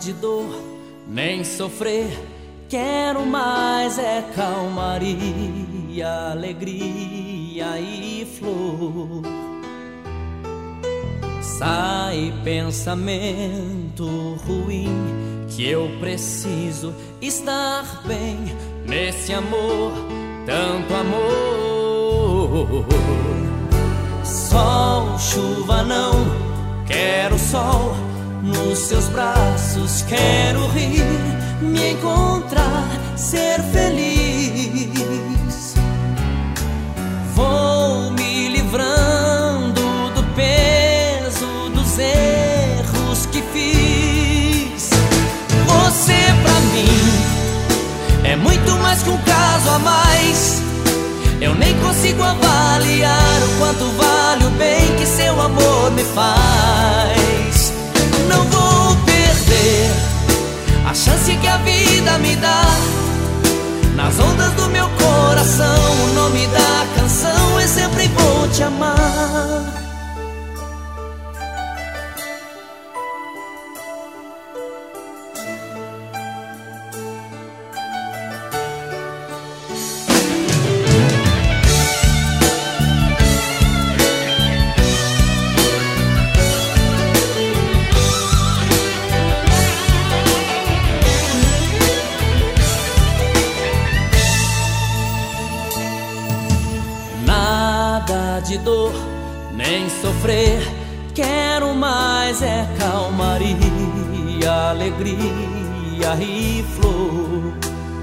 de dor, nem sofrer. Quero mais é calmaria, alegria e flor. Sai pensamento ruim, que eu preciso estar bem nesse amor, tanto amor. Sol, chuva não, quero sol nos seus braços, quero rir, me encontrar, ser feliz. Vou me livrando do peso dos erros que fiz. Você pra mim é muito mais que um caso a mais. Eu nem consigo avaliar o quanto vale o bem que seu amor me faz. Não vou perder a chance que a vida me dá. Nas ondas do meu coração, o nome da canção é Sempre Vou Te Amar. Nada de dor, nem sofrer. Quero mais é calmaria, alegria e flor.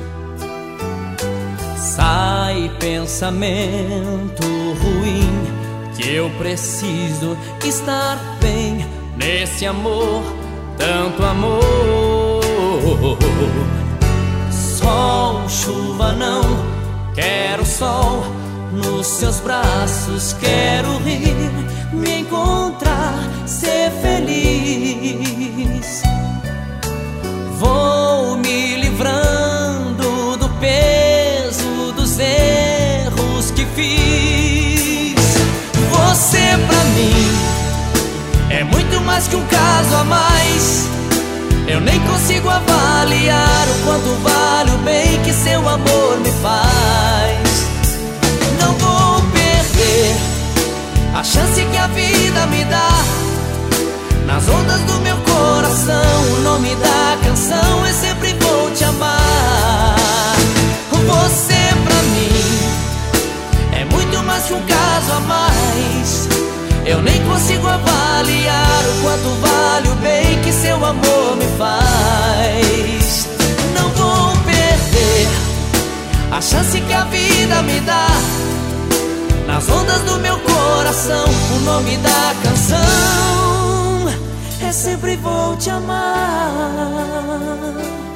Sai pensamento ruim, que eu preciso estar bem nesse amor, tanto amor. Sol, chuva não, quero sol nos seus braços, quero rir, me encontrar, ser feliz. Vou me livrando do peso dos erros que fiz. Você pra mim é muito mais que um caso a mais. Eu nem consigo avaliar o quanto vale o bem que seu amor me faz. Não vou perder a chance que a vida me dá. Nas ondas do meu coração, o nome da canção é Sempre Vou Te Amar. Você pra mim é muito mais que um caso a mais. Eu nem consigo avaliar o quanto vale o bem que seu amor me faz. Não vou perder a chance que a vida me dá. Nas ondas do meu coração, o nome da canção é Sempre Vou Te Amar.